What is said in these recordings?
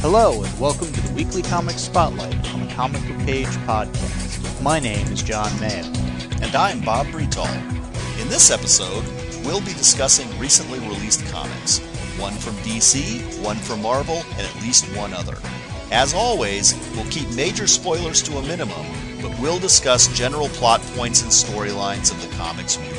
Hello, and welcome to the Weekly Comics Spotlight on the Comic Book Page podcast. My name is John Mayo. And I'm Bob Bretall. In this episode, we'll be discussing recently released comics. One from DC, one from Marvel, and at least one other. As always, we'll keep major spoilers to a minimum, but we'll discuss general plot points and storylines of the comics we review.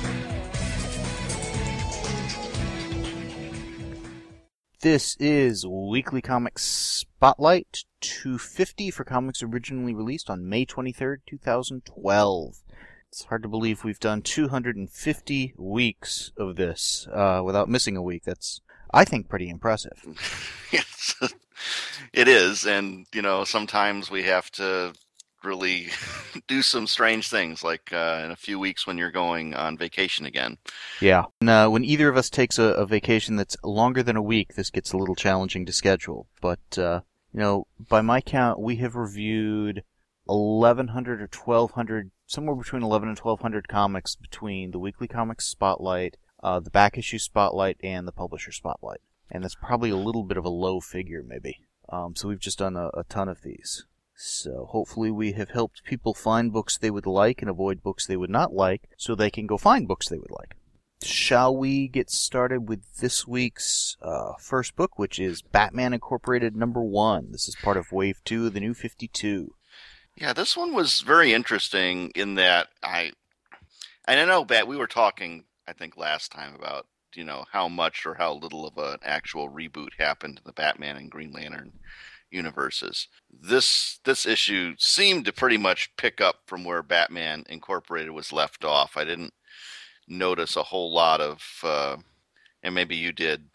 This is Weekly Comics Spotlight 250 for comics originally released on May 23rd, 2012. It's hard to believe we've done 250 weeks of this without missing a week. That's, I think, pretty impressive. Yes, it is. And, sometimes we have to really do some strange things, like in a few weeks when you're going on vacation again. Yeah. And, when either of us takes a vacation that's longer than a week, this gets a little challenging to schedule. But, by my count, we have reviewed 1,100 or 1,200, somewhere between 1,100 and 1,200 comics between the Weekly Comics Spotlight, the back issue Spotlight, and the publisher Spotlight. And that's probably a little bit of a low figure, maybe. So we've just done a ton of these. So hopefully we have helped people find books they would like and avoid books they would not like, so they can go find books they would like. Shall we get started with this week's first book, which is Batman Incorporated #1. This is part of Wave 2 of the New 52. Yeah, this one was very interesting in that I know, we were talking, I think, last time about, how much or how little of an actual reboot happened to the Batman and Green Lantern universes. This issue seemed to pretty much pick up from where Batman Incorporated was left off. I didn't notice a whole lot of, and maybe you did,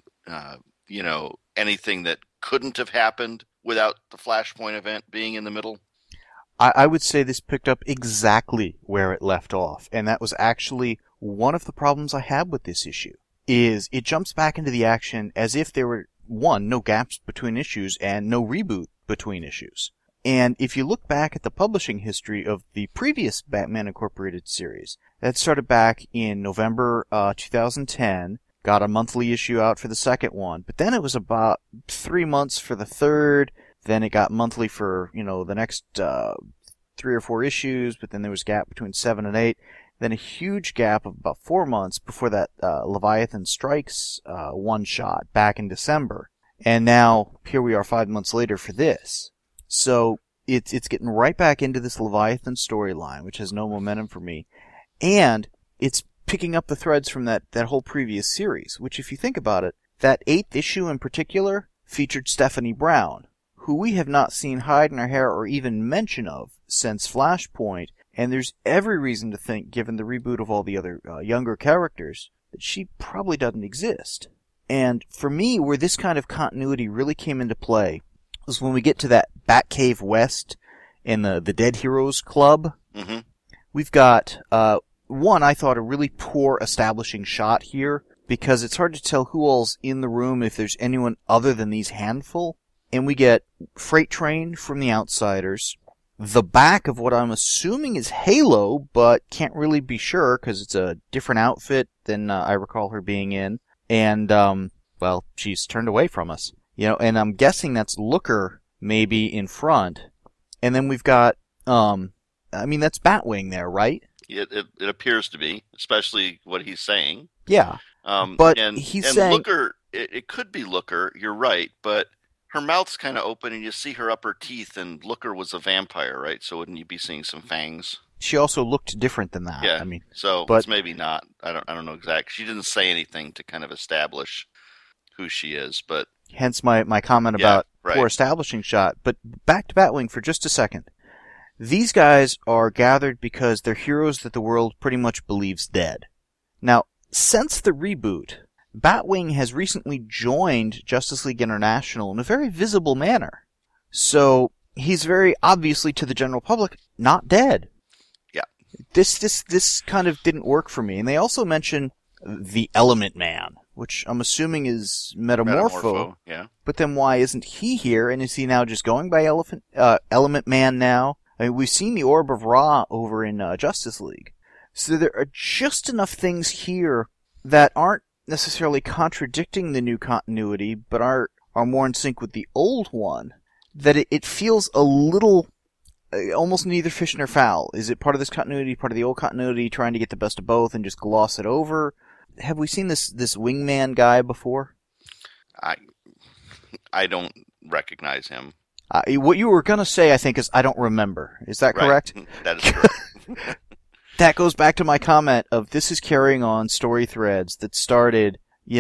anything that couldn't have happened without the Flashpoint event being in the middle. I would say this picked up exactly where it left off, and that was actually one of the problems I had with this issue, is it jumps back into the action as if there were, one, no gaps between issues, and no reboot between issues. And if you look back at the publishing history of the previous Batman Incorporated series, that started back in November 2010, got a monthly issue out for the second one, but then it was about 3 months for the third, then it got monthly for, the next 3 or 4 issues, but then there was a gap between 7 and 8, then a huge gap of about 4 months before that Leviathan Strikes one-shot back in December. And now, here we are 5 months later for this. So, it's getting right back into this Leviathan storyline, which has no momentum for me. And it's picking up the threads from that whole previous series, which, if you think about it, that 8th issue in particular featured Stephanie Brown, who we have not seen hide in her hair or even mention of since Flashpoint. And there's every reason to think, given the reboot of all the other younger characters, that she probably doesn't exist. And for me, where this kind of continuity really came into play was when we get to that Batcave West and the Dead Heroes Club. Mm-hmm. We've got, one, I thought, a really poor establishing shot here, because it's hard to tell who all's in the room if there's anyone other than these handful. And we get Freight Train from The Outsiders, the back of what I'm assuming is Halo, but can't really be sure because it's a different outfit than I recall her being in. And, she's turned away from us. And I'm guessing that's Looker maybe in front. And then we've got, that's Batwing there, right? It appears to be, especially what he's saying. Yeah. He's saying... Looker, it could be Looker, you're right, but her mouth's kind of open, and you see her upper teeth, and Looker was a vampire, right? So wouldn't you be seeing some fangs? She also looked different than that. Yeah, it's maybe not. I don't know exactly. She didn't say anything to kind of establish who she is, but... Hence my comment about poor establishing shot. But back to Batwing for just a second. These guys are gathered because they're heroes that the world pretty much believes dead. Now, since the reboot, Batwing has recently joined Justice League International in a very visible manner. So, he's very obviously, to the general public, not dead. Yeah. This kind of didn't work for me. And they also mention the Element Man, which I'm assuming is Metamorpho. Yeah. But then why isn't he here? And is he now just going by Element Man now? I mean, we've seen the Orb of Ra over in Justice League. So there are just enough things here that aren't necessarily contradicting the new continuity, but are are more in sync with the old one, that it feels a little almost neither fish nor fowl. Is it part of this continuity, part of the old continuity, trying to get the best of both and just gloss it over? Have we seen this wingman guy before? I don't recognize him. What you were going to say, I think, is I don't remember. Is that correct? Right. That is correct. That goes back to my comment of this is carrying on story threads that started,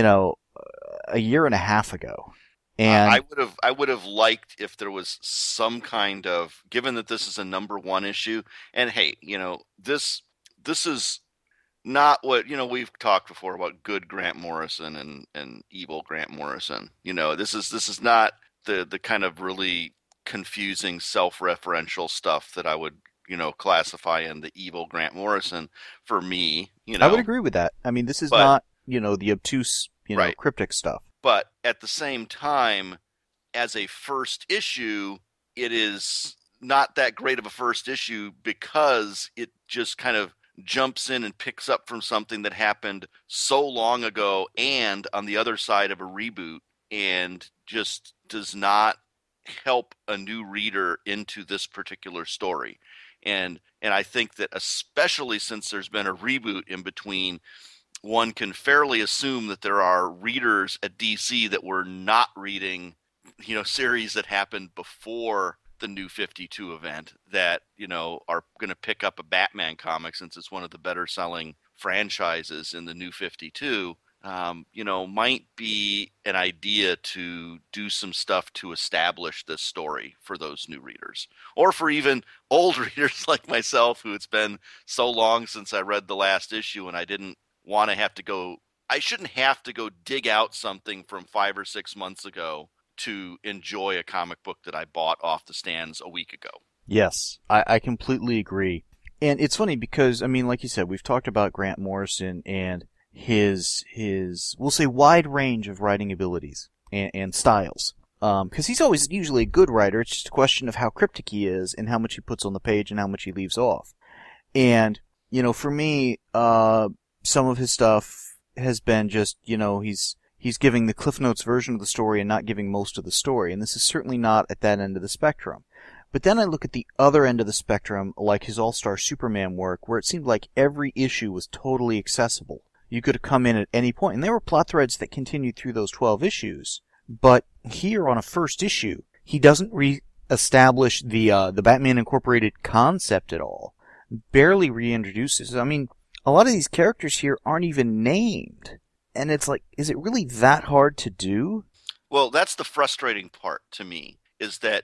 a year and a half ago. And I would have liked if there was some kind of, given that this is a #1 issue, and hey, this is not what, we've talked before about good Grant Morrison and evil Grant Morrison. This is not the kind of really confusing self-referential stuff that I would, classify in the evil Grant Morrison for me. I would agree with that. I mean, this is not, the obtuse, right. cryptic stuff. But at the same time, as a first issue, it is not that great of a first issue because it just kind of jumps in and picks up from something that happened so long ago and on the other side of a reboot, and just does not help a new reader into this particular story. And I think that especially since there's been a reboot in between, one can fairly assume that there are readers at DC that were not reading, series that happened before the New 52 event that, are going to pick up a Batman comic since it's one of the better selling franchises in the New 52. Might be an idea to do some stuff to establish this story for those new readers, or for even old readers like myself, who it's been so long since I read the last issue and I didn't want to have to go. I shouldn't have to go dig out something from 5 or 6 months ago to enjoy a comic book that I bought off the stands a week ago. Yes, I completely agree. And it's funny because, I mean, like you said, we've talked about Grant Morrison and his we'll say wide range of writing abilities and styles. Because he's always usually a good writer. It's just a question of how cryptic he is and how much he puts on the page and how much he leaves off. And, for me, some of his stuff has been just, he's giving the Cliff Notes version of the story and not giving most of the story. And this is certainly not at that end of the spectrum. But then I look at the other end of the spectrum, like his All-Star Superman work, where it seemed like every issue was totally accessible. You could have come in at any point, and there were plot threads that continued through those 12 issues. But here on a first issue, he doesn't re-establish the Batman Incorporated concept at all. Barely reintroduces. I mean, a lot of these characters here aren't even named. And it's like, is it really that hard to do? Well, that's the frustrating part to me, is that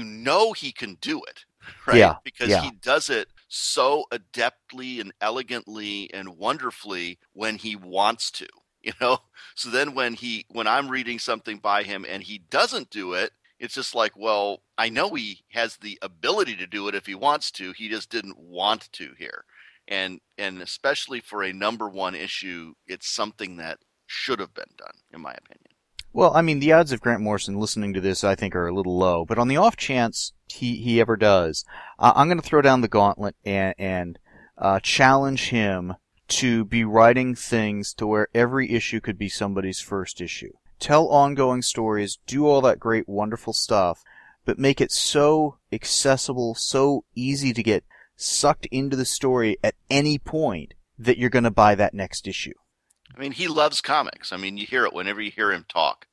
he can do it, right? Yeah, because he does it so adeptly and elegantly and wonderfully when he wants to, So then when I'm reading something by him and he doesn't do it, it's just like, well, I know he has the ability to do it if he wants to. He just didn't want to here. And especially for a #1 issue, it's something that should have been done, in my opinion. Well, I mean, the odds of Grant Morrison listening to this, I think, are a little low. But on the off chance he ever does, I'm going to throw down the gauntlet and challenge him to be writing things to where every issue could be somebody's first issue. Tell ongoing stories, do all that great, wonderful stuff, but make it so accessible, so easy to get sucked into the story at any point that you're going to buy that next issue. I mean, he loves comics. I mean, you hear it whenever you hear him talk.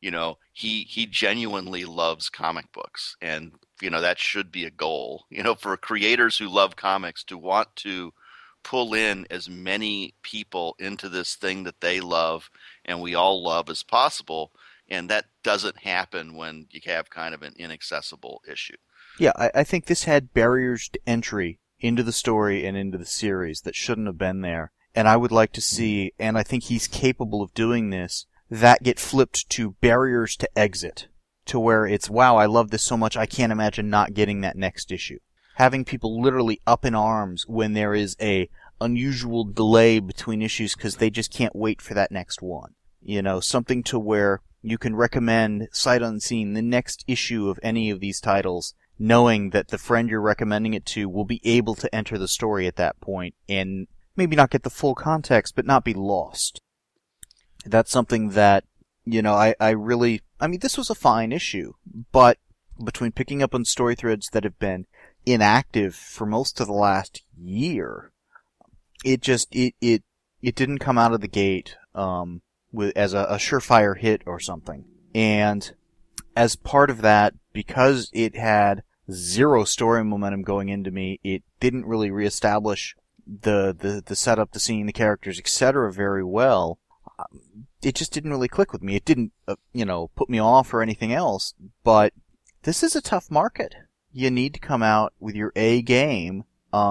He genuinely loves comic books, and that should be a goal. For creators who love comics to want to pull in as many people into this thing that they love and we all love as possible, and that doesn't happen when you have kind of an inaccessible issue. Yeah, I think this had barriers to entry into the story and into the series that shouldn't have been there. And I would like to see, and I think he's capable of doing this, that get flipped to barriers to exit. To where it's, wow, I love this so much, I can't imagine not getting that next issue. Having people literally up in arms when there is a unusual delay between issues because they just can't wait for that next one. Something to where you can recommend, sight unseen, the next issue of any of these titles, knowing that the friend you're recommending it to will be able to enter the story at that point and maybe not get the full context, but not be lost. That's something that, I really I mean, this was a fine issue, but between picking up on story threads that have been inactive for most of the last year, it didn't come out of the gate, as a surefire hit or something. And as part of that, because it had zero story momentum going into me, it didn't really reestablish the setup, the scene, the characters, etc. very well. It just didn't really click with me. It didn't, put me off or anything else, but this is a tough market. You need to come out with your A game,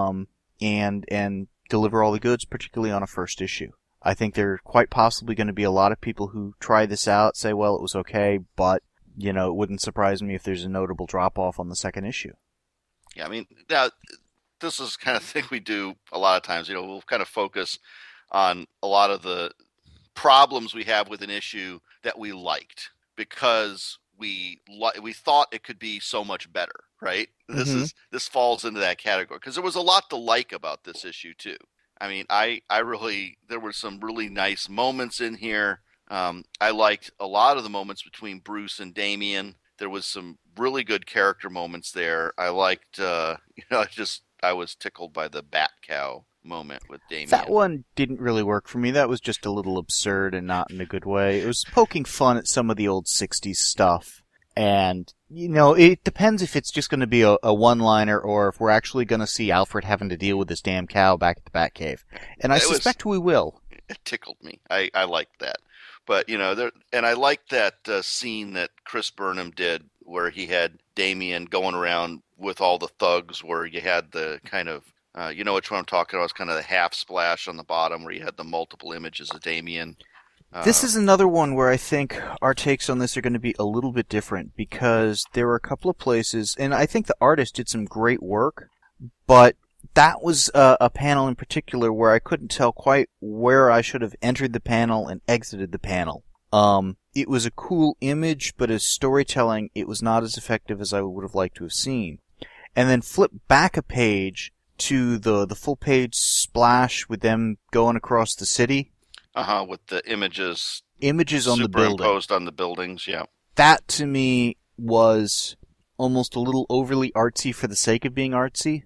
and deliver all the goods, particularly on a first issue. I think there are quite possibly going to be a lot of people who try this out, say, well, it was okay, but, it wouldn't surprise me if there's a notable drop-off on the second issue. Yeah, I mean, now, this is the kind of thing we do a lot of times. We'll kind of focus on a lot of the problems we have with an issue that we liked because we thought it could be so much better, right? Mm-hmm. This falls into that category because there was a lot to like about this issue too. I mean, there were some really nice moments in here. I liked a lot of the moments between Bruce and Damian. There was some really good character moments there. I liked, I was tickled by the Bat Cow moment with Damian. That one didn't really work for me. That was just a little absurd and not in a good way. It was poking fun at some of the old 60s stuff. And, it depends if it's just going to be a one-liner or if we're actually going to see Alfred having to deal with this damn cow back at the Batcave. And I suspect we will. It tickled me. I liked that. But, and I liked that scene that Chris Burnham did where he had Damian going around with all the thugs where you had the kind of, which one I'm talking about, it's kind of the half splash on the bottom where you had the multiple images of Damian. This is another one where I think our takes on this are going to be a little bit different because there were a couple of places, and I think the artist did some great work, but that was a panel in particular where I couldn't tell quite where I should have entered the panel and exited the panel. It was a cool image, but as storytelling, it was not as effective as I would have liked to have seen. And then flip back a page to the full page splash with them going across the city. With the images on the building. Superimposed on the buildings, yeah. That, to me, was almost a little overly artsy for the sake of being artsy.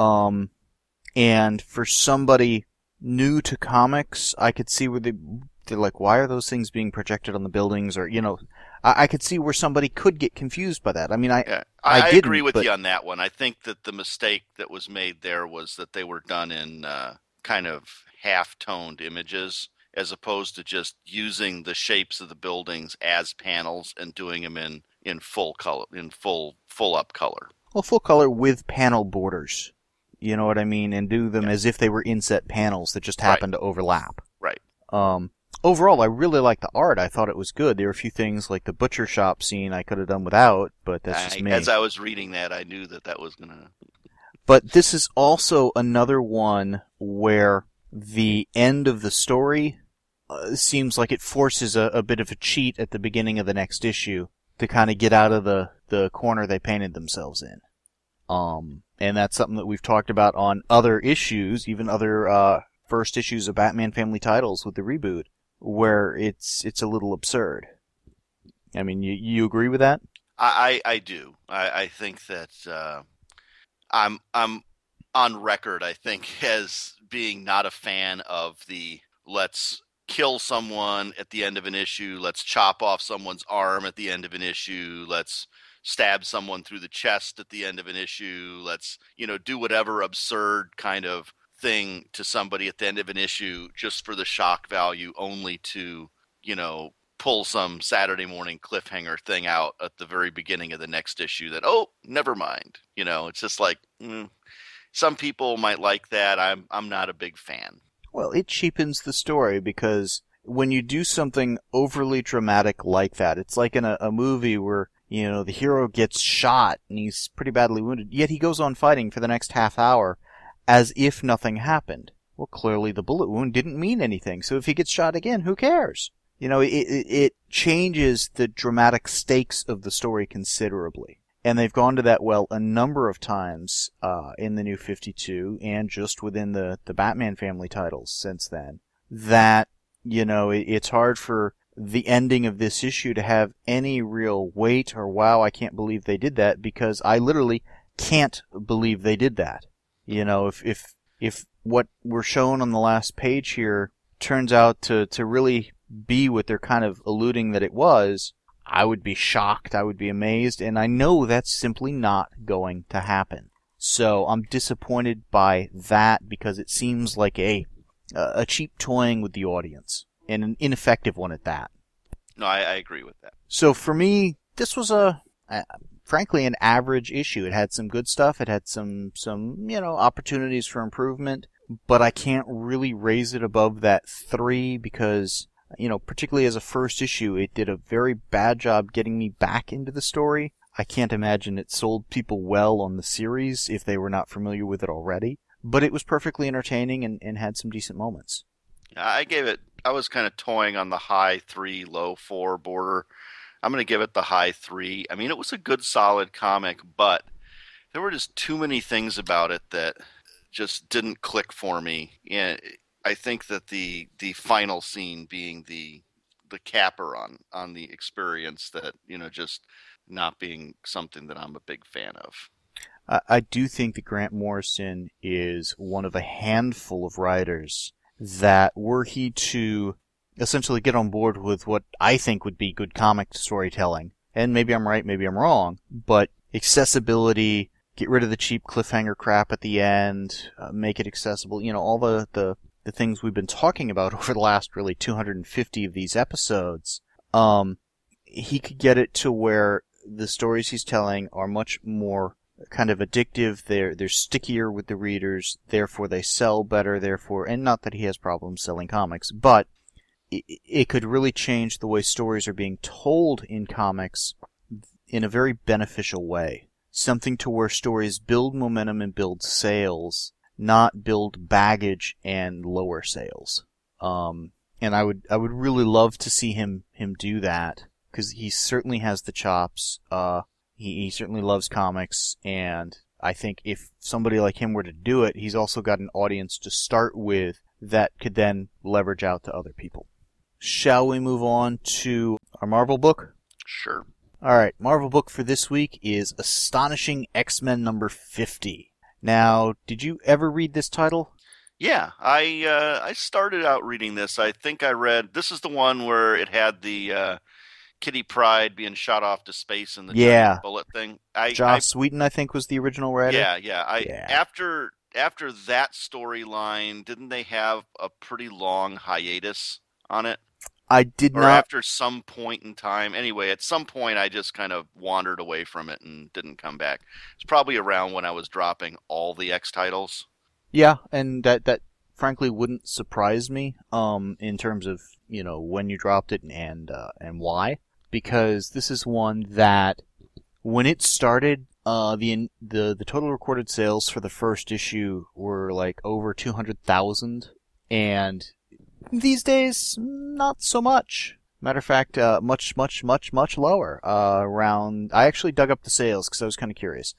And for somebody new to comics, I could see where they're like, why are those things being projected on the buildings? Or, I could see where somebody could get confused by that. I mean, I agree with you on that one. I think that the mistake that was made there was that they were done in kind of half-toned images, as opposed to just using the shapes of the buildings as panels and doing them in full color, in full up color. Well, full color with panel borders. You know what I mean? And do them as if they were inset panels that just happen to overlap. Right. Overall, I really liked the art. I thought it was good. There were a few things like the butcher shop scene I could have done without, but that's just me. As I was reading that, I knew that was going to... But this is also another one where the end of the story seems like it forces a bit of a cheat at the beginning of the next issue to kind of get out of the corner they painted themselves in. And that's something that we've talked about on other issues, even other first issues of Batman Family Titles with the reboot, where it's a little absurd. I mean, you agree with that? I do. I think that I'm on record, I think, as being not a fan of the let's kill someone at the end of an issue, let's chop off someone's arm at the end of an issue, let's stab someone through the chest at the end of an issue, let's, do whatever absurd kind of thing to somebody at the end of an issue just for the shock value, only to, pull some Saturday morning cliffhanger thing out at the very beginning of the next issue that, oh, never mind. It's just like, some people might like that. I'm not a big fan. Well, it cheapens the story because when you do something overly dramatic like that, it's like in a movie where, the hero gets shot and he's pretty badly wounded, yet he goes on fighting for the next half hour as if nothing happened. Well, clearly the bullet wound didn't mean anything, so if he gets shot again, who cares? It changes the dramatic stakes of the story considerably. And they've gone to that well a number of times in the New 52 and just within the Batman Family titles since then. That, it's hard for the ending of this issue to have any real weight or wow, I can't believe they did that, because I literally can't believe they did that. You know, if what we're shown on the last page here turns out to really be what they're kind of alluding that it was, I would be shocked, I would be amazed, and I know that's simply not going to happen. So I'm disappointed by that, because it seems like a cheap toying with the audience, and an ineffective one at that. No, I agree with that. So for me, this was frankly, an average issue. It had some good stuff, it had some opportunities for improvement, but I can't really raise it above that 3 because, particularly as a first issue, it did a very bad job getting me back into the story. I can't imagine it sold people well on the series if they were not familiar with it already. But it was perfectly entertaining and had some decent moments. I was kind of toying on the high 3, low 4 border. I'm going to give it the high 3. I mean, it was a good, solid comic, but there were just too many things about it that just didn't click for me. And I think that the final scene being the capper on the experience, that, just not being something that I'm a big fan of. I do think that Grant Morrison is one of a handful of writers that, were he to essentially get on board with what I think would be good comic storytelling, and maybe I'm right, maybe I'm wrong, but accessibility, get rid of the cheap cliffhanger crap at the end, make it accessible, all the things we've been talking about over the last really 250 of these episodes, he could get it to where the stories he's telling are much more kind of addictive, they're stickier with the readers, therefore they sell better, and not that he has problems selling comics, but it could really change the way stories are being told in comics in a very beneficial way. Something to where stories build momentum and build sales, not build baggage and lower sales. And I would really love to see him do that, because he certainly has the chops. He certainly loves comics, and I think if somebody like him were to do it, he's also got an audience to start with that could then leverage out to other people. Shall we move on to our Marvel book? Sure. Alright, Marvel book for this week is Astonishing X-Men number 50. Now, did you ever read this title? Yeah, I started out reading this. I think I read, this is the one where it had the Kitty Pryde being shot off to space in the giant bullet thing. Joss Whedon, I think, was the original writer. Yeah. After that storyline, didn't they have a pretty long hiatus on it? I did not. Or after some point in time. Anyway, at some point I just kind of wandered away from it and didn't come back. It's probably around when I was dropping all the X titles. Yeah, and that frankly wouldn't surprise me in terms of, when you dropped it and why. Because this is one that, when it started, the total recorded sales for the first issue were like over 200,000, and these days, not so much. Matter of fact, much lower. Around, I actually dug up the sales because I was kind of curious.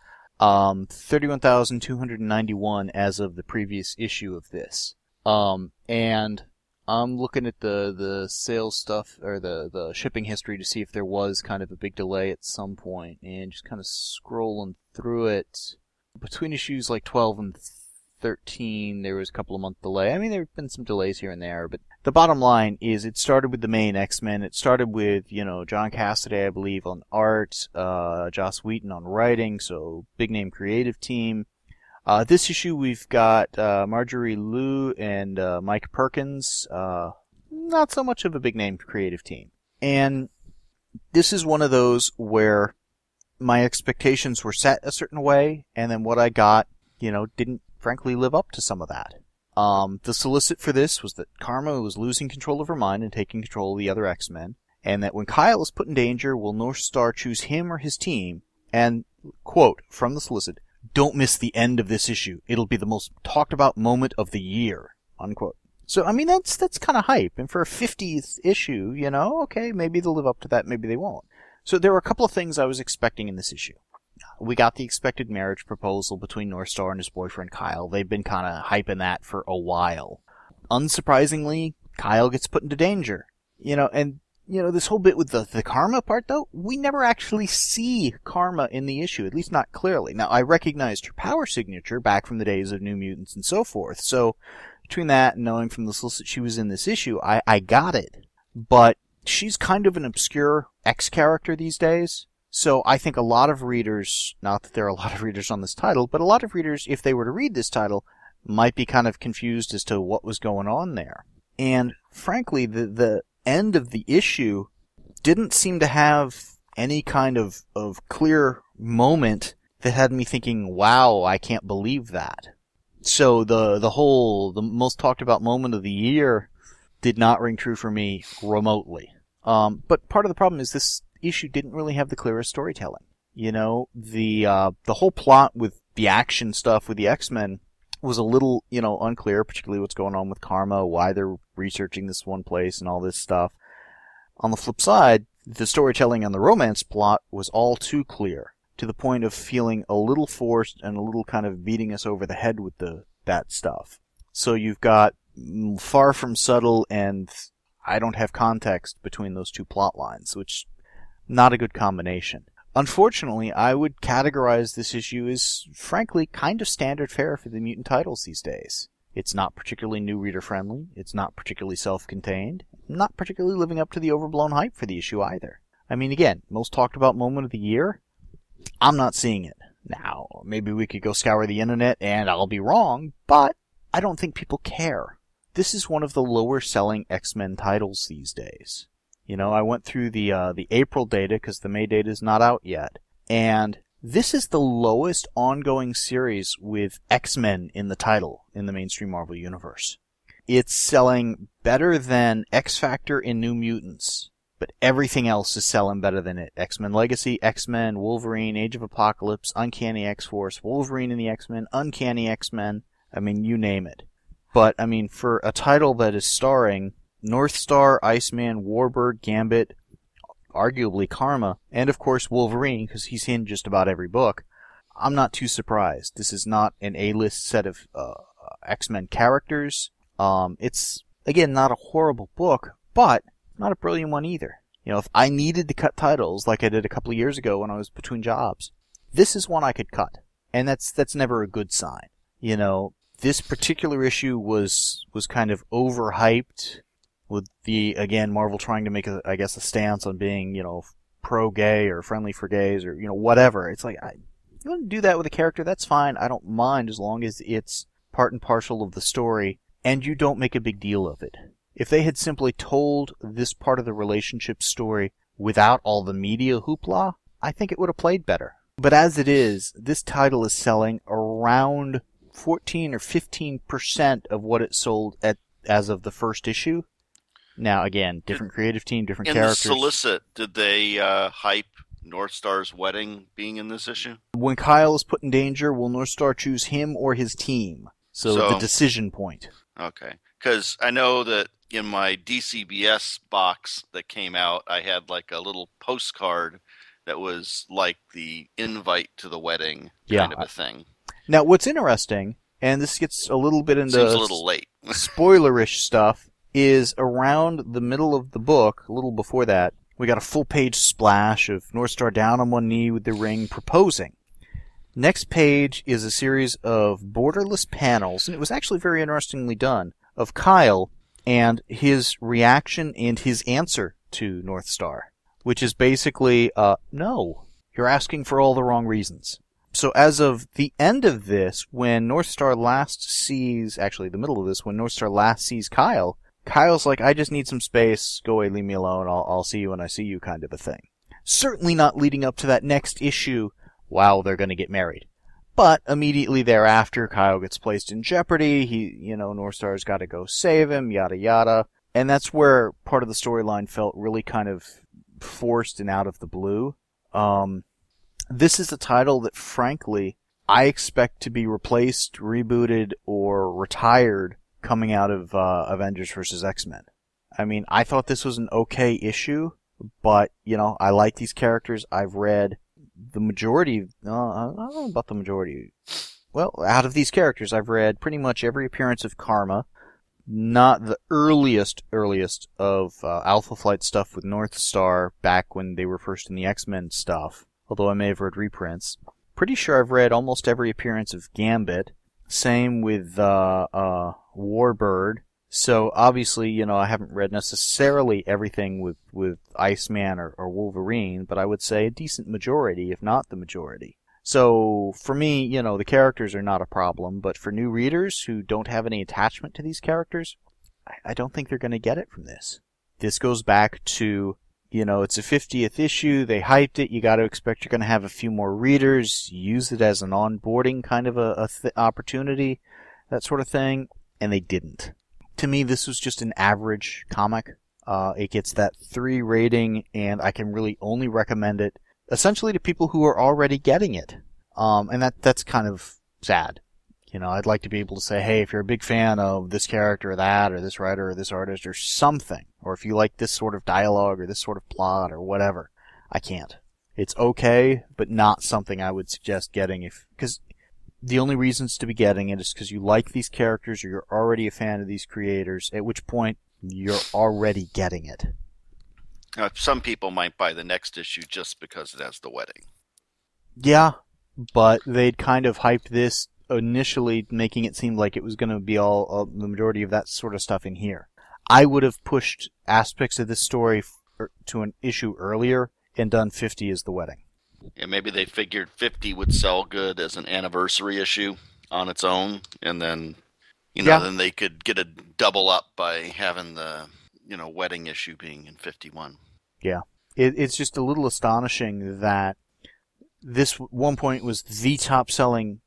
31,291 as of the previous issue of this. And I'm looking at the sales stuff, or the shipping history, to see if there was kind of a big delay at some point, and just kind of scrolling through it. Between issues like 12 and 13, there was a couple of month delay. I mean, there have been some delays here and there, but the bottom line is it started with the main X-Men. It started with, John Cassaday, I believe, on art, Joss Whedon on writing, so big name creative team. This issue we've got Marjorie Liu and Mike Perkins, not so much of a big name creative team. And this is one of those where my expectations were set a certain way, and then what I got, didn't frankly live up to some of that. The solicit for this was that Karma was losing control of her mind and taking control of the other X-Men, and that when Kyle is put in danger, will North Star choose him or his team, and, quote, from the solicit, "Don't miss the end of this issue. It'll be the most talked about moment of the year," unquote. So, I mean, that's kind of hype, and for a 50th issue, okay, maybe they'll live up to that, maybe they won't. So there were a couple of things I was expecting in this issue. We got the expected marriage proposal between North Star and his boyfriend Kyle. They've been kind of hyping that for a while. Unsurprisingly, Kyle gets put into danger. And this whole bit with the Karma part, though, we never actually see Karma in the issue, at least not clearly. Now, I recognized her power signature back from the days of New Mutants and so forth, so between that and knowing from the solicit she was in this issue, I got it. But she's kind of an obscure X character these days, so I think a lot of readers, not that there are a lot of readers on this title, but a lot of readers, if they were to read this title, might be kind of confused as to what was going on there. And frankly, the end of the issue didn't seem to have any kind of clear moment that had me thinking, wow, I can't believe that. So the most talked about moment of the year did not ring true for me remotely. But part of the problem is this issue didn't really have the clearest storytelling. The whole plot with the action stuff with the X-Men was a little, unclear, particularly what's going on with Karma, why they're researching this one place and all this stuff. On the flip side, the storytelling on the romance plot was all too clear, to the point of feeling a little forced and a little kind of beating us over the head with that stuff. So you've got far from subtle and I don't have context between those two plot lines, which not a good combination. Unfortunately, I would categorize this issue as, frankly, kind of standard fare for the mutant titles these days. It's not particularly new reader friendly, it's not particularly self-contained, not particularly living up to the overblown hype for the issue either. I mean, again, most talked about moment of the year, I'm not seeing it. Now, maybe we could go scour the internet and I'll be wrong, but I don't think people care. This is one of the lower selling X-Men titles these days. I went through the April data because the May data is not out yet, and this is the lowest ongoing series with X-Men in the title in the mainstream Marvel Universe. It's selling better than X-Factor and New Mutants, but everything else is selling better than it. X-Men Legacy, X-Men, Wolverine, Age of Apocalypse, Uncanny X-Force, Wolverine and the X-Men, Uncanny X-Men, I mean, you name it. But, I mean, for a title that is starring Northstar, Iceman, Warbird, Gambit, arguably Karma, and of course Wolverine, because he's in just about every book, I'm not too surprised. This is not an A-list set of X-Men characters. It's, again, not a horrible book, but not a brilliant one either. If I needed to cut titles like I did a couple of years ago when I was between jobs, this is one I could cut. And that's never a good sign. This particular issue was kind of overhyped, with again, Marvel trying to make a stance on being, pro-gay or friendly for gays or, whatever. It's like, you want to do that with a character, that's fine. I don't mind as long as it's part and parcel of the story and you don't make a big deal of it. If they had simply told this part of the relationship story without all the media hoopla, I think it would have played better. But as it is, this title is selling around 14 or 15% of what it sold as of the first issue. Now, again, different creative team, different characters. In the solicit, did they hype Northstar's wedding being in this issue? When Kyle is put in danger, will Northstar choose him or his team? So the decision point. Okay. Because I know that in my DCBS box that came out, I had like a little postcard that was like the invite to the wedding kind of a thing. Now, what's interesting, and this gets a little bit into seems a little late. spoilerish stuff, is around the middle of the book, a little before that, we got a full-page splash of Northstar down on one knee with the ring proposing. Next page is a series of borderless panels, and it was actually very interestingly done, of Kyle and his reaction and his answer to Northstar, which is basically, no, you're asking for all the wrong reasons. So as of the end of this, when Northstar last sees, actually the middle of this, when Northstar last sees Kyle, Kyle's like, I just need some space, go away, leave me alone, I'll see you when I see you kind of a thing. Certainly not leading up to that next issue, wow, they're gonna get married. But immediately thereafter, Kyle gets placed in jeopardy, Northstar's gotta go save him, yada yada. And that's where part of the storyline felt really kind of forced and out of the blue. This is a title that, frankly, I expect to be replaced, rebooted, or retired coming out of Avengers vs. X-Men. I mean, I thought this was an okay issue, but, I like these characters. I've read the majority, I don't know about the majority. Well, out of these characters, I've read pretty much every appearance of Karma, not the earliest of Alpha Flight stuff with North Star back when they were first in the X-Men stuff, although I may have read reprints. Pretty sure I've read almost every appearance of Gambit. Same with Warbird. So obviously, I haven't read necessarily everything with Iceman or Wolverine, but I would say a decent majority, if not the majority. So for me, the characters are not a problem, but for new readers who don't have any attachment to these characters, I don't think they're going to get it from this. This goes back to, it's a 50th issue, they hyped it, you got to expect you're going to have a few more readers, use it as an onboarding kind of opportunity, that sort of thing, and they didn't. To me, this was just an average comic. It gets that 3 rating, and I can really only recommend it essentially to people who are already getting it. And that's kind of sad. I'd like to be able to say, hey, if you're a big fan of this character or that, or this writer or this artist or something, or if you like this sort of dialogue or this sort of plot or whatever, I can't. It's okay, but not something I would suggest getting because the only reasons to be getting it is because you like these characters or you're already a fan of these creators, at which point you're already getting it. Some people might buy the next issue just because it has the wedding. Yeah, but they'd kind of hyped this initially, making it seem like it was going to be all the majority of that sort of stuff in here. I would have pushed aspects of this story to an issue earlier and done 50 as the wedding. Yeah, maybe they figured 50 would sell good as an anniversary issue on its own, and then, then they could get a double up by having the wedding issue being in 51. Yeah. It's just a little astonishing that this one point was the top-selling,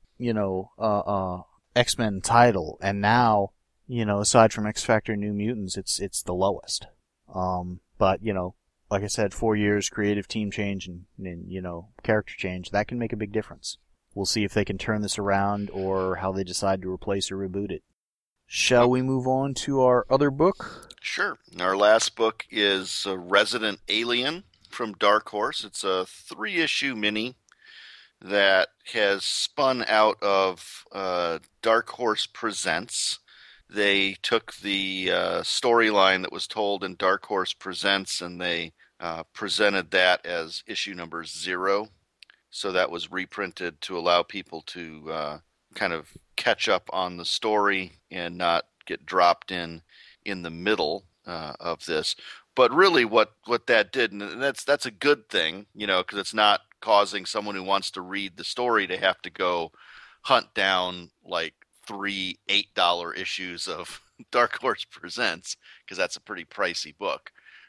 X-Men title, and now, aside from X-Factor New Mutants, it's the lowest. But, like I said, 4 years, creative team change, and character change, that can make a big difference. We'll see if they can turn this around or how they decide to replace or reboot it. Shall we move on to our other book? Sure. Our last book is Resident Alien from Dark Horse. It's a 3-issue mini that has spun out of Dark Horse Presents. They took the storyline that was told in Dark Horse Presents and they presented that as issue number 0. So that was reprinted to allow people to kind of catch up on the story and not get dropped in the middle of this. But really what that did, and that's a good thing, because it's not causing someone who wants to read the story to have to go hunt down like 3 $8 issues of Dark Horse Presents, because that's a pretty pricey book.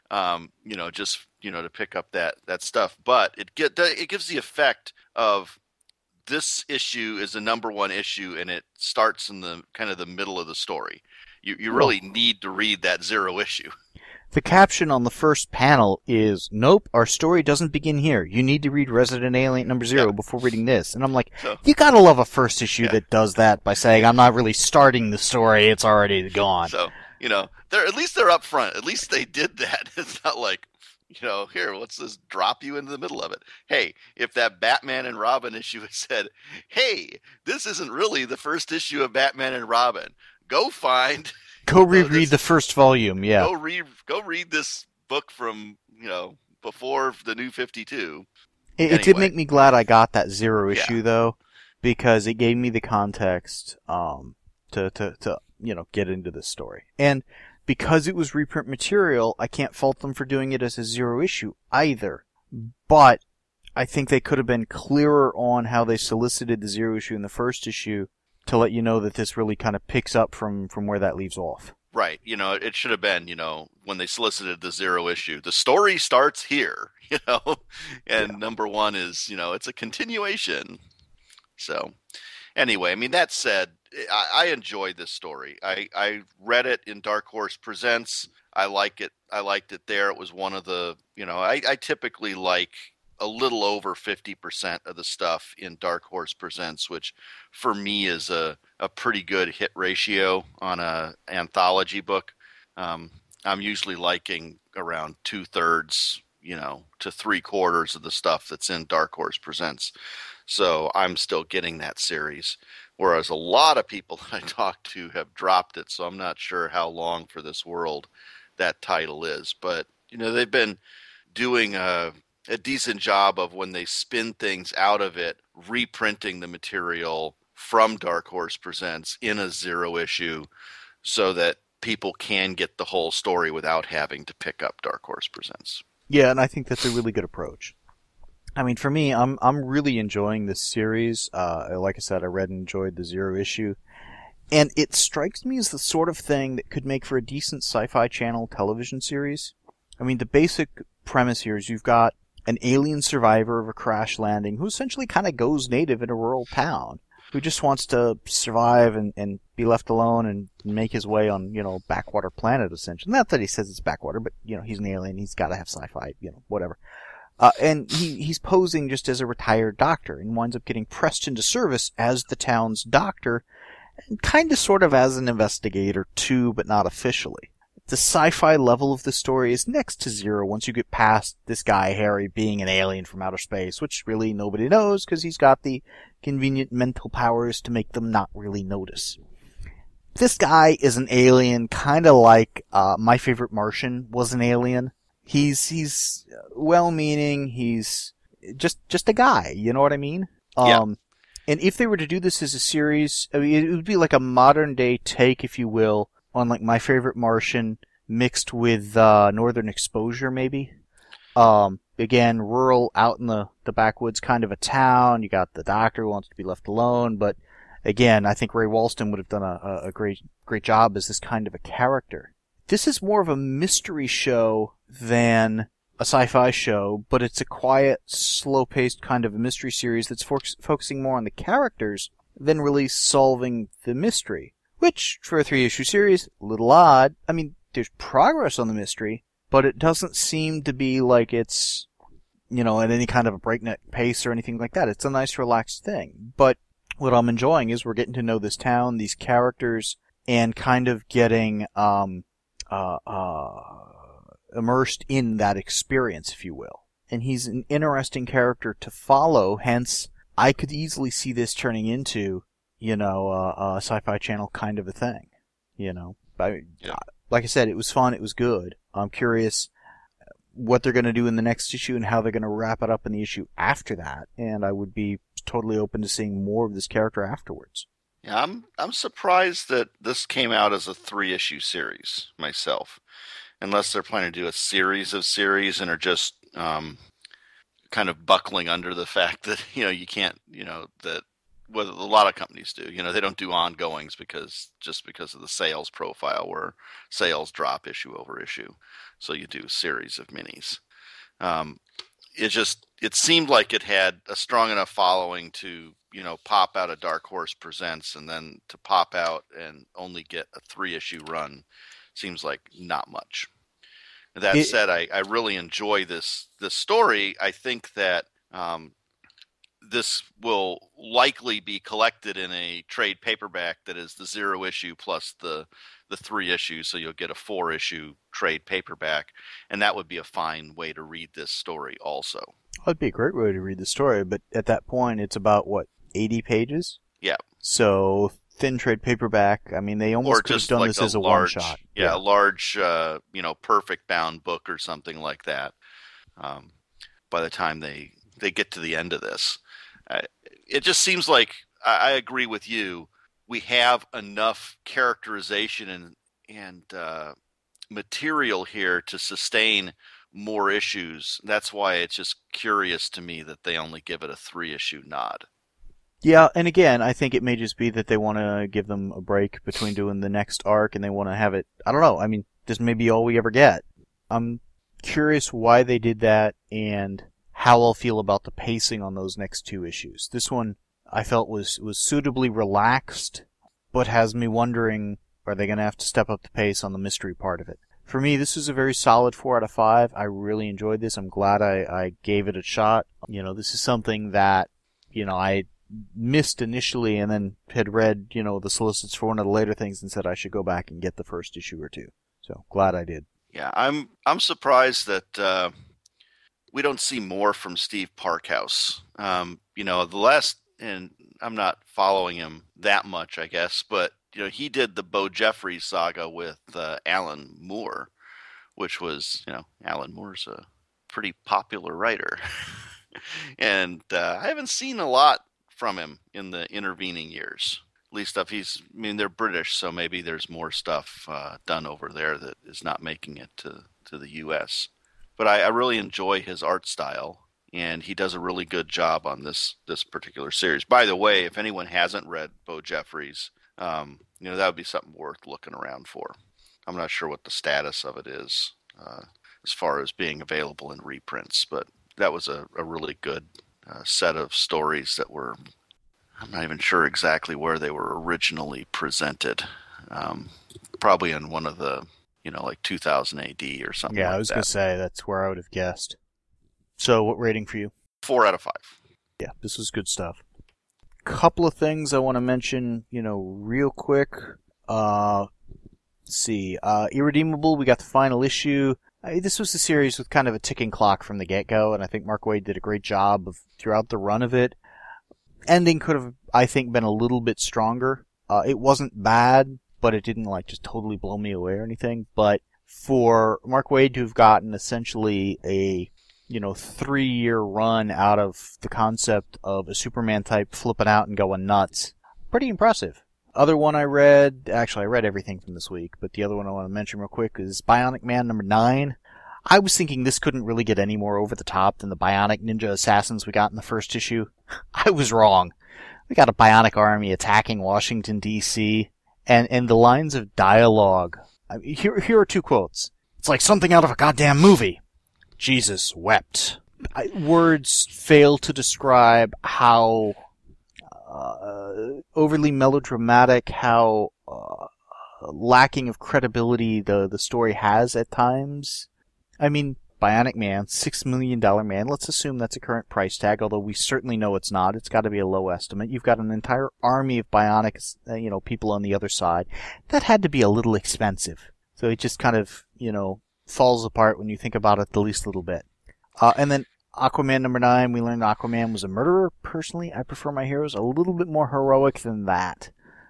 To pick up that stuff. But it gives the effect of this issue is a number 1 issue, and it starts in the kind of the middle of the story. You really need to read that 0 issue. The caption on the first panel is, "Nope, our story doesn't begin here. You need to read Resident Alien number 0 before reading this." And I'm like, you gotta love a first issue that does that by saying, I'm not really starting the story, it's already gone. So, at least they're up front. At least they did that. It's not like, here, let's just drop you into the middle of it. Hey, if that Batman and Robin issue had said, hey, this isn't really the first issue of Batman and Robin, go reread the first volume, yeah. Go read this book from, before the New 52. It did make me glad I got that 0 issue, though, because it gave me the context to get into this story. And because it was reprint material, I can't fault them for doing it as a 0 issue either. But I think they could have been clearer on how they solicited the 0 issue in the first issue to let you know that this really kind of picks up from where that leaves off. Right. It should have been, when they solicited the 0 issue, the story starts here, and number 1 is, it's a continuation. So anyway, that said, I enjoyed this story. I read it in Dark Horse Presents. I like it. I liked it there. It was one of the, I typically like a little over 50% of the stuff in Dark Horse Presents, which for me is a pretty good hit ratio on a anthology book. I'm usually liking around 2/3, to 3/4 of the stuff that's in Dark Horse Presents. So I'm still getting that series. whereas a lot of people that I talked to have dropped it. So I'm not sure how long for this world that title is. But they've been doing a decent job of, when they spin things out of it, reprinting the material from Dark Horse Presents in a zero issue, so that people can get the whole story without having to pick up Dark Horse Presents. Yeah, and I think that's a really good approach. I mean, for me, I'm really enjoying this series. Like I said, I read and enjoyed the zero issue, and it strikes me as the sort of thing that could make for a decent Sci-Fi Channel television series. I mean, the basic premise here is you've got an alien survivor of a crash landing who essentially kind of goes native in a rural town, who just wants to survive and be left alone and make his way on, backwater planet, essentially. Not that he says it's backwater, but, he's an alien, he's got to have sci-fi, whatever. And he's posing just as a retired doctor and winds up getting pressed into service as the town's doctor, and kind of sort of as an investigator too, but not officially. The sci-fi level of the story is next to zero once you get past this guy, Harry, being an alien from outer space, which really nobody knows because he's got the convenient mental powers to make them not really notice. This guy is an alien, kind of like My Favorite Martian was an alien. He's well-meaning, he's just a guy, you know what I mean? Yeah. And if they were to do this as a series, I mean, it would be like a modern-day take, if you will, on like My Favorite Martian mixed with Northern Exposure, maybe. Again, rural, out in the backwoods kind of a town. You got the doctor who wants to be left alone, but again, I think Ray Walston would have done a great job as this kind of a character. This is more of a mystery show than a sci-fi show, but it's a quiet, slow-paced kind of a mystery series that's focusing more on the characters than really solving the mystery. Which, for a 3-issue series, a little odd. I mean, there's progress on the mystery, but it doesn't seem to be like it's, at any kind of a breakneck pace or anything like that. It's a nice, relaxed thing. But what I'm enjoying is we're getting to know this town, these characters, and kind of getting immersed in that experience, if you will. And he's an interesting character to follow, hence I could easily see this turning into, a Sci-Fi Channel kind of a thing. Like I said, it was fun, it was good. I'm curious what they're going to do in the next issue and how they're going to wrap it up in the issue after that, and I would be totally open to seeing more of this character afterwards. Yeah, I'm surprised that this came out as a 3-issue series myself, unless they're planning to do a series of series and are just kind of buckling under the fact that you can't that what a lot of companies do. They don't do ongoings because of the sales profile, where sales drop issue over issue. So you do a series of minis. It seemed like it had a strong enough following to pop out a Dark Horse Presents, and then to pop out and only get a 3-issue run seems like not much. That said, I really enjoy this story. I think that this will likely be collected in a trade paperback that is the 0 issue plus the 3 issues, so you'll get a 4-issue trade paperback, and that would be a fine way to read this story also. That'd be a great way to read the story, but at that point it's about, 80 pages? Yeah. So thin trade paperback, I mean, they almost could have done this as a one-shot. Yeah, a large, perfect bound book or something like that. By the time they get to the end of this, it just seems like, I agree with you, we have enough characterization and material here to sustain more issues. That's why it's just curious to me that they only give it a 3-issue nod. Yeah, and again, I think it may just be that they want to give them a break between doing the next arc, and they want to have it, I don't know, I mean, this may be all we ever get. I'm curious why they did that, and how I'll feel about the pacing on those next 2 issues. This one, I felt was suitably relaxed, but has me wondering, are they going to have to step up the pace on the mystery part of it? For me, this is a very solid 4 out of 5. I really enjoyed this. I'm glad I gave it a shot. This is something that, I missed initially, and then had read, the solicits for one of the later things and said I should go back and get the first issue or 2. So, glad I did. Yeah, I'm surprised that we don't see more from Steve Parkhouse. The last, and I'm not following him that much, I guess, but he did the Bo Jeffries saga with Alan Moore, which was, Alan Moore's a pretty popular writer. And I haven't seen a lot from him in the intervening years. At least they're British, so maybe there's more stuff done over there that is not making it to the U.S. But I really enjoy his art style, and he does a really good job on this particular series. By the way, if anyone hasn't read Bo Jeffries, that would be something worth looking around for. I'm not sure what the status of it is as far as being available in reprints, but that was a really good set of stories that were, I'm not even sure exactly where they were originally presented. Probably in one of the, like 2000 AD or something like that. Yeah, I was going to say, that's where I would have guessed. So, what rating for you? 4 out of 5. Yeah, this was good stuff. Couple of things I want to mention, real quick. Let's see. Irredeemable, we got the final issue. This was a series with kind of a ticking clock from the get-go, and I think Mark Waid did a great job throughout the run of it. Ending could have, I think, been a little bit stronger. It wasn't bad, but it didn't just totally blow me away or anything. But for Mark Waid to have gotten essentially a 3-year run out of the concept of a Superman type flipping out and going nuts, pretty impressive. Other one I read everything from this week, but the other one I want to mention real quick is Bionic Man number 9. I was thinking this couldn't really get any more over the top than the Bionic Ninja Assassins we got in the first issue. I was wrong. We got a bionic army attacking Washington, D.C., and the lines of dialogue. Here are 2 quotes. It's like something out of a goddamn movie. Jesus wept. Words fail to describe how overly melodramatic, how lacking of credibility the story has at times. I mean, Bionic Man, $6 million man. Let's assume that's a current price tag, although we certainly know it's not. It's got to be a low estimate. You've got an entire army of bionic, people on the other side. That had to be a little expensive. So it just kind of, falls apart when you think about it the least little bit. And then Aquaman number 9, we learned Aquaman was a murderer. Personally, I prefer my heroes a little bit more heroic than that.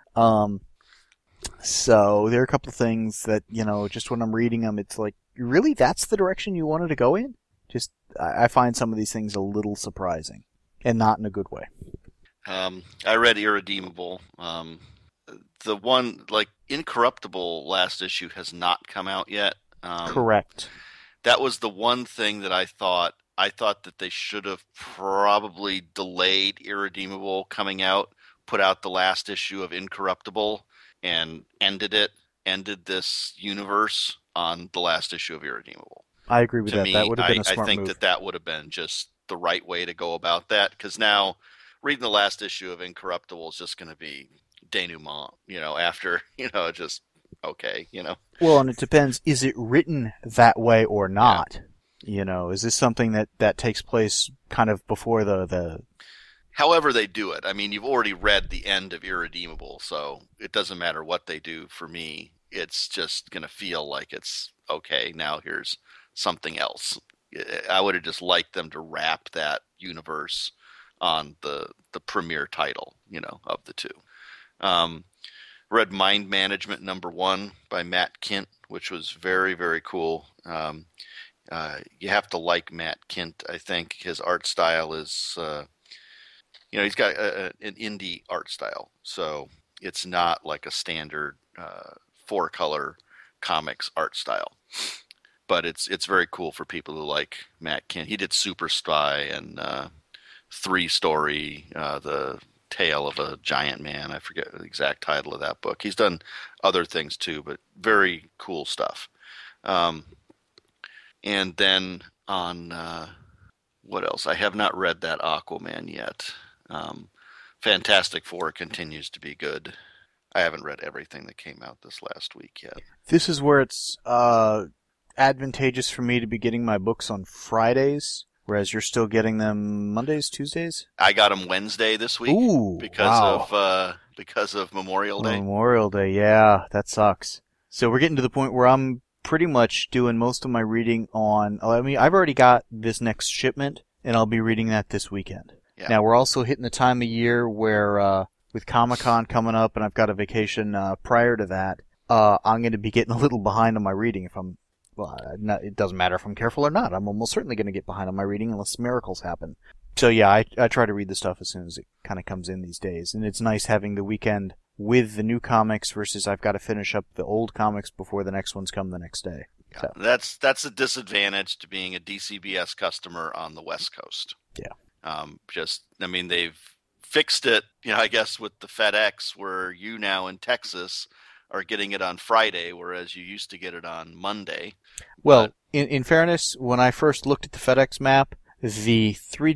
So there are a couple of things that, just when I'm reading them, it's like, really, that's the direction you wanted to go in? Just, I find some of these things a little surprising, and not in a good way. I read Irredeemable. The one, Incorruptible last issue has not come out yet. Correct. That was the one thing that I thought that they should have probably delayed Irredeemable coming out, put out the last issue of Incorruptible, and ended this universe on the last issue of Irredeemable. I agree with that. To me, that would have been a smart move. I think that would have been just the right way to go about that, because now reading the last issue of Incorruptible is just going to be denouement, after, just okay, Well, and it depends, is it written that way or not? Yeah. Is this something that takes place kind of before the... However they do it. I mean, you've already read the end of Irredeemable, so it doesn't matter what they do for me. It's just going to feel like it's, okay, now here's something else. I would have just liked them to wrap that universe on the premiere title, of the two. Read Mind Management number 1 by Matt Kindt, which was very, very cool. You have to like Matt Kindt, I think. His art style is, he's got an indie art style, so it's not like a standard 4-color comics art style. But it's very cool for people who like Matt Kindt. He did Super Spy and 3-Story, the Tale of a Giant Man. I forget the exact title of that book. He's done other things too, but very cool stuff. And then on what else? I have not read that Aquaman yet. Fantastic Four continues to be good. I haven't read everything that came out this last week yet. This is where it's advantageous for me to be getting my books on Fridays, whereas you're still getting them Mondays, Tuesdays? I got them Wednesday this week. Ooh, because of Memorial Day. Memorial Day, yeah, that sucks. So we're getting to the point where I'm pretty much doing most of my reading on... I've already got this next shipment, and I'll be reading that this weekend. Yeah. Now, we're also hitting the time of year where, with Comic-Con coming up and I've got a vacation prior to that, I'm going to be getting a little behind on my reading it doesn't matter if I'm careful or not. I'm almost certainly going to get behind on my reading unless miracles happen. So yeah, I try to read the stuff as soon as it kind of comes in these days. And it's nice having the weekend with the new comics versus I've got to finish up the old comics before the next ones come the next day. Yeah. So. That's a disadvantage to being a DCBS customer on the West Coast. Yeah. They've fixed it, I guess with the FedEx where you now in Texas are getting it on Friday, whereas you used to get it on Monday. Well, in fairness, when I first looked at the FedEx map, the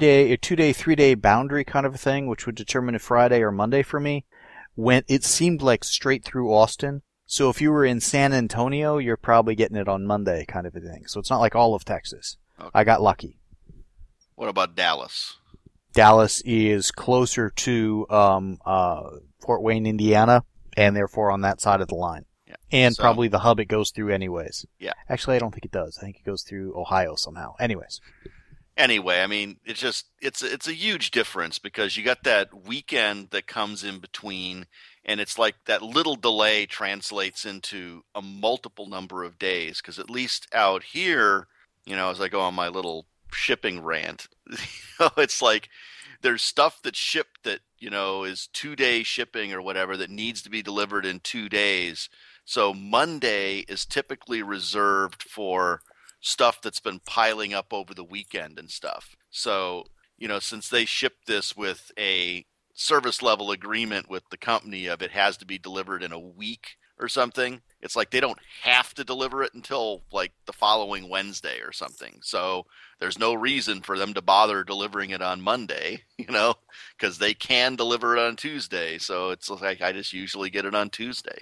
3-day boundary kind of a thing, which would determine if Friday or Monday for me, it seemed like straight through Austin. So if you were in San Antonio, you're probably getting it on Monday kind of a thing. So it's not like all of Texas. Okay. I got lucky. What about Dallas? Dallas is closer to Fort Wayne, Indiana, and therefore on that side of the line. Yeah. And probably the hub it goes through anyways. Yeah. Actually, I don't think it does. I think it goes through Ohio somehow. Anyways. Anyway, it's a huge difference because you got that weekend that comes in between, and it's like that little delay translates into a multiple number of days. Because at least out here, as I go on my little shipping rant, it's like there's stuff that's shipped that is 2-day shipping or whatever that needs to be delivered in 2 days. So Monday is typically reserved for stuff that's been piling up over the weekend and stuff. So, since they shipped this with a service level agreement with the company of it has to be delivered in a week or something, it's like they don't have to deliver it until like the following Wednesday or something. So there's no reason for them to bother delivering it on Monday, because they can deliver it on Tuesday. So it's like I just usually get it on Tuesday.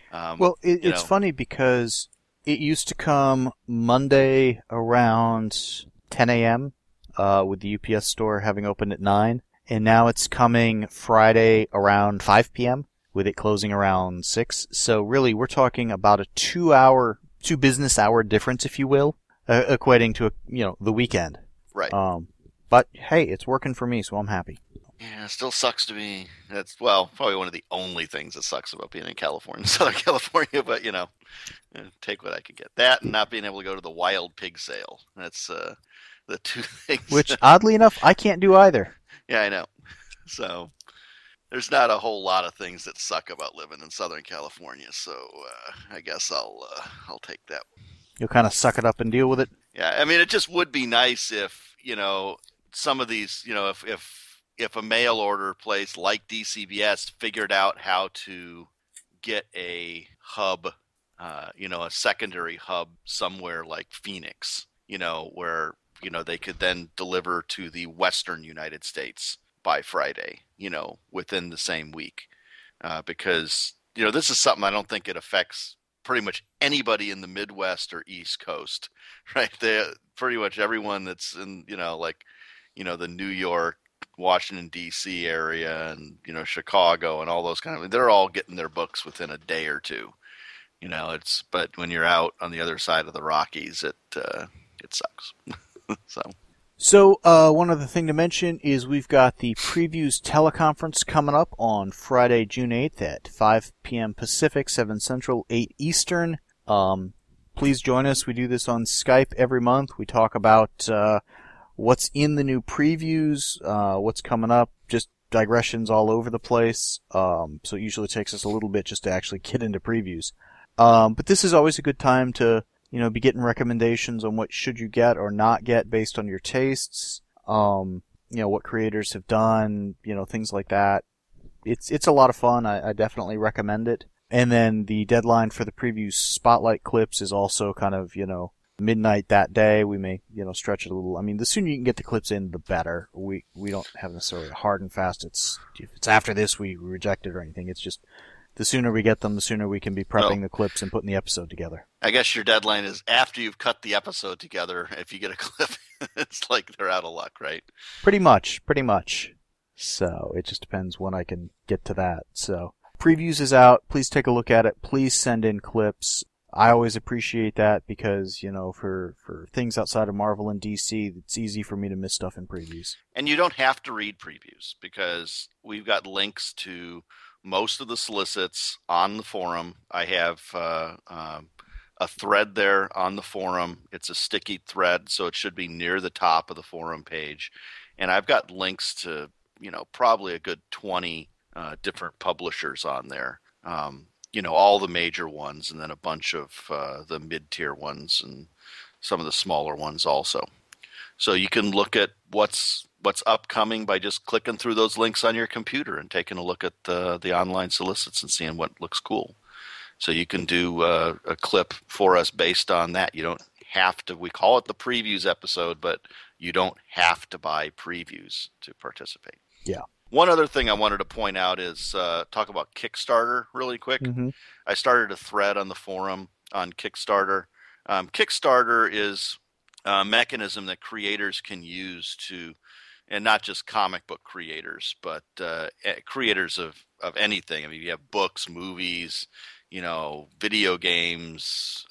It's funny because it used to come Monday around 10 a.m. With the UPS store having opened at 9, and now it's coming Friday around 5 p.m. with it closing around 6. So really, we're talking about a 2 business hour difference, if you will, equating to the weekend. Right. But hey, it's working for me, so I'm happy. Yeah, it still sucks to be. That's probably one of the only things that sucks about being in California, Southern California. But take what I can get. That and not being able to go to the wild pig sale. That's the two things. Which, oddly enough, I can't do either. Yeah, I know. So there's not a whole lot of things that suck about living in Southern California. So I guess I'll take that. You'll kind of suck it up and deal with it. Yeah, it just would be nice if some of these if a mail order place like DCBS figured out how to get a hub, a secondary hub somewhere like Phoenix, where, they could then deliver to the Western United States by Friday, within the same week. Because, this is something I don't think it affects pretty much anybody in the Midwest or East Coast, right? Pretty much everyone that's in, the New York, Washington, D.C. area and, Chicago and all those they're all getting their books within a day or two. But when you're out on the other side of the Rockies, it sucks. So one other thing to mention is we've got the Previews teleconference coming up on Friday, June 8th at 5 p.m. Pacific, 7 Central, 8 Eastern. Please join us. We do this on Skype every month. We talk about what's in the new previews, what's coming up, just digressions all over the place. So it usually takes us a little bit just to actually get into previews. But this is always a good time to, be getting recommendations on what should you get or not get based on your tastes. What creators have done, things like that. It's a lot of fun. I definitely recommend it. And then the deadline for the preview spotlight clips is also kind of, midnight that day. We may, stretch it a little. The sooner you can get the clips in, the better. We don't have necessarily a hard and fast. If it's after this, we reject it or anything. It's just the sooner we get them, the sooner we can be prepping the clips and putting the episode together. I guess your deadline is after you've cut the episode together. If you get a clip, it's like they're out of luck, right? Pretty much. So it just depends when I can get to that. So Previews is out. Please take a look at it. Please send in clips. I always appreciate that because, for things outside of Marvel and DC, it's easy for me to miss stuff in previews. And you don't have to read previews because we've got links to most of the solicits on the forum. I have a thread there on the forum. It's a sticky thread, so it should be near the top of the forum page. And I've got links to, probably a good 20 different publishers on there. All the major ones, and then a bunch of the mid-tier ones and some of the smaller ones also. So you can look at what's upcoming by just clicking through those links on your computer and taking a look at the online solicits and seeing what looks cool. So you can do a clip for us based on that. You don't have to. We call it the previews episode, but you don't have to buy previews to participate. Yeah. One other thing I wanted to point out is talk about Kickstarter really quick. Mm-hmm. I started a thread on the forum on Kickstarter. Kickstarter is a mechanism that creators can use to, and not just comic book creators, but creators of anything. I mean, you have books, movies, video games,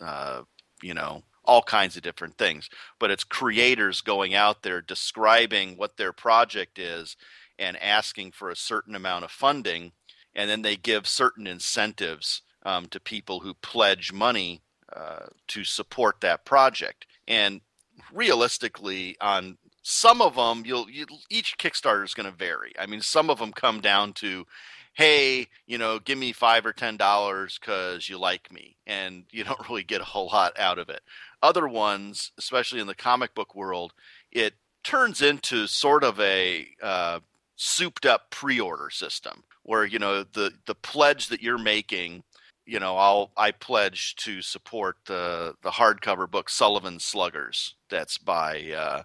all kinds of different things. But it's creators going out there describing what their project is and asking for a certain amount of funding, and then they give certain incentives to people who pledge money to support that project. And realistically, on some of them, each Kickstarter is going to vary. I mean, some of them come down to, hey, give me $5 or $10 because you like me, and you don't really get a whole lot out of it. Other ones, especially in the comic book world, it turns into sort of a souped up pre-order system where, the pledge that you're making, I pledge to support the hardcover book Sullivan Sluggers. That's by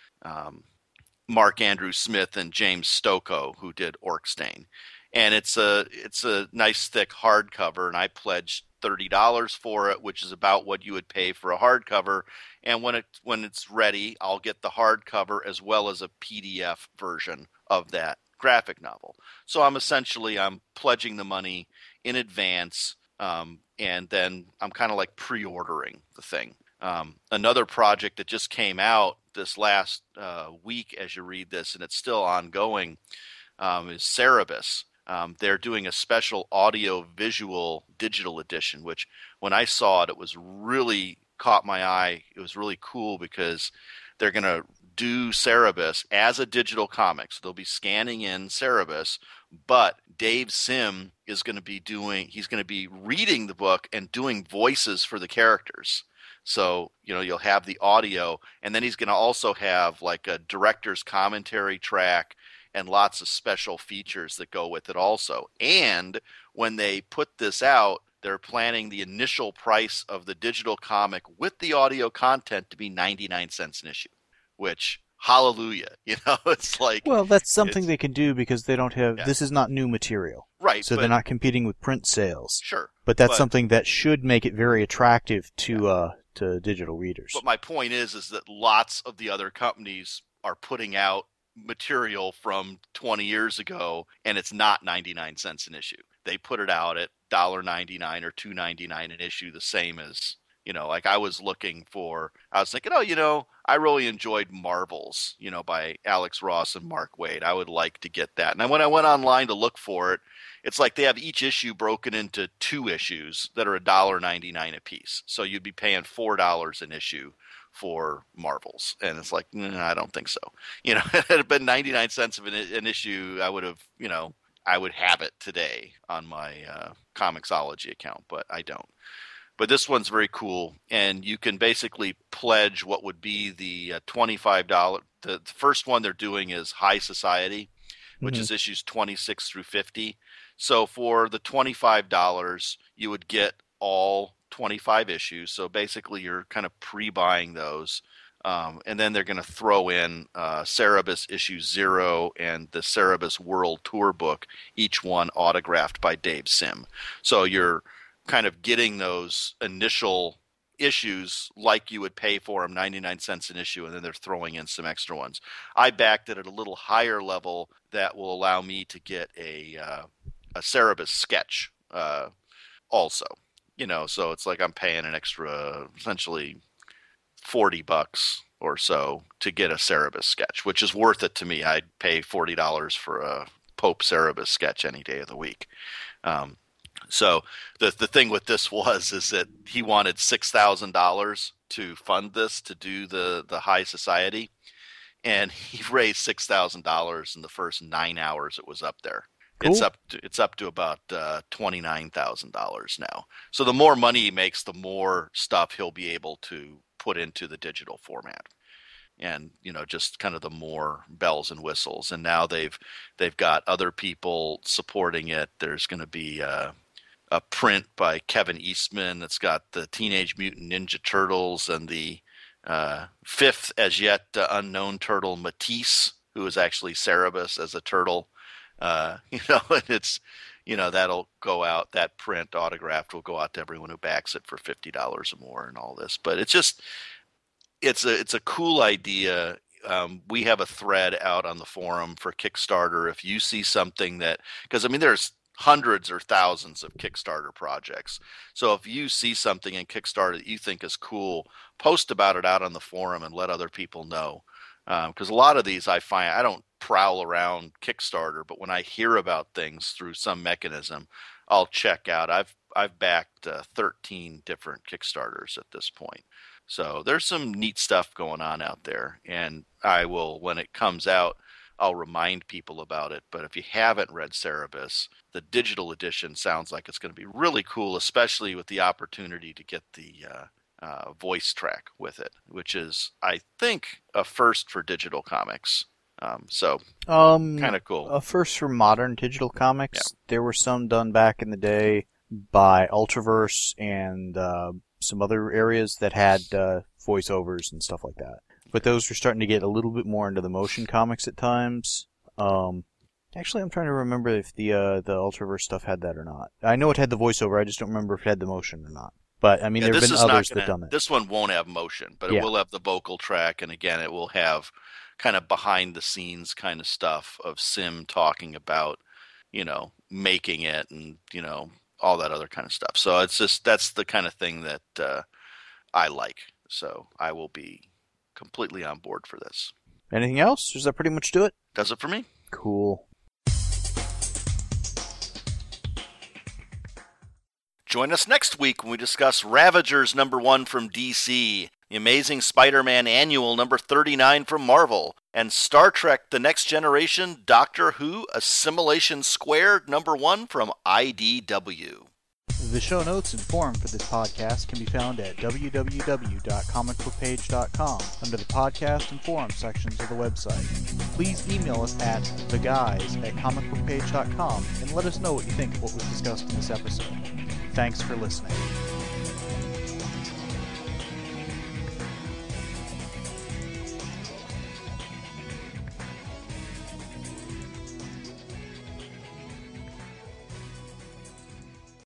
Mark Andrew Smith and James Stokoe, who did Orkstain. And it's a nice thick hardcover, and I pledged $30 for it, which is about what you would pay for a hardcover. And when it's ready, I'll get the hardcover as well as a PDF version of that graphic novel. So I'm pledging the money in advance, and then I'm kind of like pre-ordering the thing. Another project that just came out this last week, as you read this, and it's still ongoing, is Cerebus. They're doing a special audio-visual digital edition, which when I saw it, it was really caught my eye. It was really cool because they're going to do Cerebus as a digital comic. So they'll be scanning in Cerebus, but Dave Sim is going to be he's going to be reading the book and doing voices for the characters. So, you'll have the audio, and then he's going to also have like a director's commentary track and lots of special features that go with it also. And when they put this out, they're planning the initial price of the digital comic with the audio content to be 99 cents an issue, which, hallelujah, it's like... Well, that's something they can do because they don't have... Yeah. This is not new material. Right. So they're not competing with print sales. Sure. But that's something that should make it very attractive to digital readers. But my point is that lots of the other companies are putting out material from 20 years ago, and it's not 99 cents an issue. They put it out at $1.99 or $2.99 an issue, the same as, like I was thinking, I really enjoyed Marvels, by Alex Ross and Mark Waid. I would like to get that. And when I went online to look for it, it's like they have each issue broken into 2 issues that are $1.99 a piece. So you'd be paying $4 an issue for Marvels. And it's like, I don't think so. It had been 99 cents of an issue, I would have it today on my Comixology account, but I don't. But this one's very cool, and you can basically pledge what would be the $25. The first one they're doing is High Society, which is issues 26 through 50. So for the $25, you would get all 25 issues. So basically you're kind of pre-buying those. And then they're going to throw in Cerebus issue 0 and the Cerebus World Tour book, each one autographed by Dave Sim. So you're kind of getting those initial issues like you would pay for them, 99 cents an issue, and then they're throwing in some extra ones. I backed it at a little higher level that will allow me to get a Cerebus sketch also. So it's like I'm paying an extra, essentially $40 or so to get a Cerebus sketch, which is worth it to me. I'd pay $40 for a Pope Cerebus sketch any day of the week. So the thing with this is that he wanted $6,000 to fund this, to do the High Society, and he raised $6,000 in the first 9 hours it was up there. Cool. It's up to about $29,000 now. So the more money he makes, the more stuff he'll be able to put into the digital format, and just kind of the more bells and whistles. And now they've got other people supporting it. There's going to be a print by Kevin Eastman that's got the Teenage Mutant Ninja Turtles and the fifth as yet unknown turtle, Matisse, who is actually Cerebus as a turtle. And it's, that'll go out. That print autographed will go out to everyone who backs it for $50 or more, and all this. But it's just, it's a cool idea. We have a thread out on the forum for Kickstarter. If you see something because there's hundreds or thousands of Kickstarter projects. So if you see something in Kickstarter that you think is cool, post about it out on the forum and let other people know. Because a lot of these I find, I don't prowl around Kickstarter, but when I hear about things through some mechanism, I'll check out. I've backed 13 different Kickstarters at this point. So there's some neat stuff going on out there, and I will, when it comes out, I'll remind people about it. But if you haven't read Cerebus, the digital edition sounds like it's going to be really cool, especially with the opportunity to get the voice track with it, which is, I think, a first for digital comics. So kind of cool. A first for modern digital comics. Yeah. There were some done back in the day by Ultraverse and some other areas that had voiceovers and stuff like that. But those were starting to get a little bit more into the motion comics at times. Actually, I'm trying to remember if the Ultraverse stuff had that or not. I know it had the voiceover. I just don't remember if it had the motion or not. But there have been others that done it. This one won't have motion, but it will have the vocal track, and again, it will have kind of behind the scenes kind of stuff of Sim talking about, making it, and all that other kind of stuff. So it's just, that's the kind of thing that I like. So I will be completely on board for this. Anything else? Does that pretty much do it? Does it for me. Cool. Join us next week when we discuss Ravagers #1 from DC, The Amazing Spider-Man Annual #39 from Marvel, and Star Trek The Next Generation Doctor Who Assimilation Squared #1 from IDW. The show notes and forum for this podcast can be found at www.comicbookpage.com under the podcast and forum sections of the website. Please email us at theguys@comicbookpage.com and let us know what you think of what was discussed in this episode. Thanks for listening.